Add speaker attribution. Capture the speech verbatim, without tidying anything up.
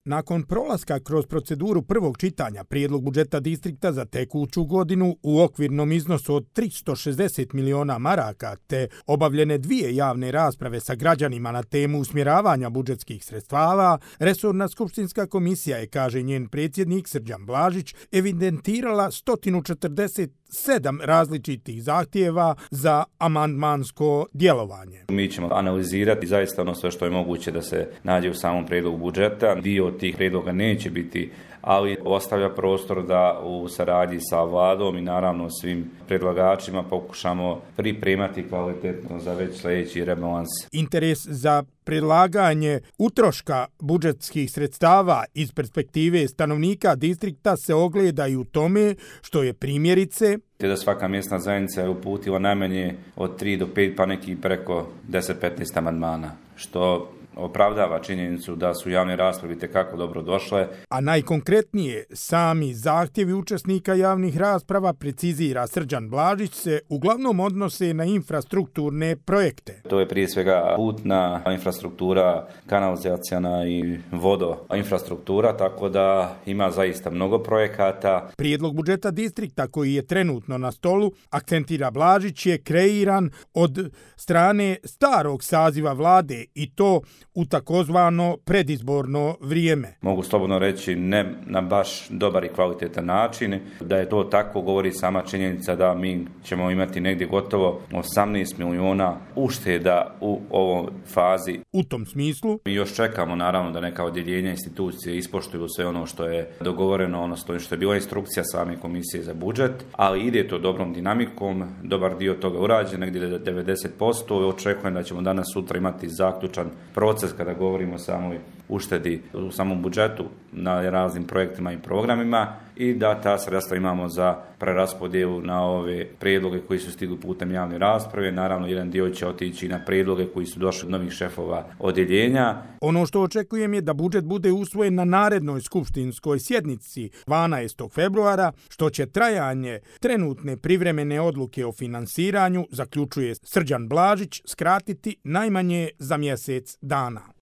Speaker 1: Nakon prolaska kroz proceduru prvog čitanja prijedlog budžeta distrikta za tekuću godinu u okvirnom iznosu od tristo šezdeset miliona maraka te obavljene dvije javne rasprave sa građanima na temu usmjeravanja budžetskih sredstava, resorna skupštinska komisija je, kaže njen predsjednik Srđan Blažić, evidentirala sto četrdeset sedam različitih zahtjeva za amandmansko djelovanje.
Speaker 2: Mi ćemo analizirati zaista ono sve što je moguće da se nađe u samom prijedlogu budžeta. Dio od tih prijedloga neće biti, ali ostavlja prostor da u saradnji sa vladom i naravno svim predlagačima pokušamo pripremati kvalitetno za već sljedeći rebalans.
Speaker 1: Interes za predlaganje utroška budžetskih sredstava iz perspektive stanovnika distrikta se ogleda i u tome što je primjerice
Speaker 2: te da svaka mjesna zajednica je uputila najmanje od tri do pet, pa neki preko deset do petnaest amandmana, što opravdava činjenicu da su javne rasprave itekako dobro došle.
Speaker 1: A najkonkretnije, sami zahtjevi učesnika javnih rasprava, precizira Srđan Blažić, se uglavnom odnose na infrastrukturne projekte.
Speaker 2: To je prije svega putna infrastruktura, kanalizacijana i vodo infrastruktura, tako da ima zaista mnogo projekata.
Speaker 1: Prijedlog budžeta distrikta koji je trenutno na stolu, akcentira Blažić, je kreiran od strane starog saziva vlade i to u takozvano predizborno vrijeme.
Speaker 2: Mogu slobodno reći ne na baš dobar i kvalitetan način. Da je to tako govori sama činjenica da mi ćemo imati negdje gotovo osamnaest miliona ušteda u ovoj fazi.
Speaker 1: U tom smislu
Speaker 2: mi još čekamo naravno da neka odjeljenja institucije ispoštuju sve ono što je dogovoreno, ono što je bila instrukcija same komisije za budžet, ali ide to dobrom dinamikom, dobar dio toga urađen, negdje devedeset posto. Očekujem da ćemo danas sutra imati zaključan proces kada govorimo o samoj uštedi u samom budžetu na raznim projektima i programima i da ta sredstva imamo za preraspodjelu na ove prijedloge koji su stigli putem javne rasprave. Naravno, jedan dio će otići na prijedloge koji su došli od novih šefova odjeljenja.
Speaker 1: Ono što očekujem je da budžet bude usvojen na narednoj skupštinskoj sjednici dvanaestog februara, što će trajanje trenutne privremene odluke o finansiranju, zaključuje Srđan Blažić, skratiti najmanje za mjesec dana.